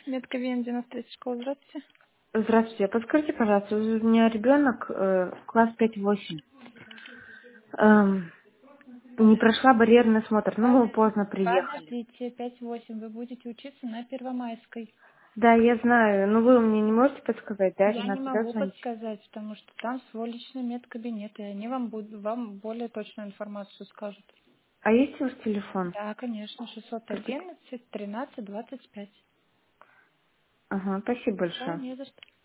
Медковен 93 школа, здравствуйте. Здравствуйте. Подскажите, пожалуйста, у меня ребенок класс 5-8. Эм, не прошла барьерный осмотр, но мы поздно приехали. Подождите, 5-8, вы будете учиться на Первомайской. Да, я знаю, но вы мне не можете подсказать, да? Я Или не надо туда могу звонить? подсказать, потому что там свой личный медкабинет, и они вам будут вам более точную информацию скажут. А есть ваш телефон? Да, конечно, Просто- 611 13 25. Ага, спасибо Да, большое. не за что.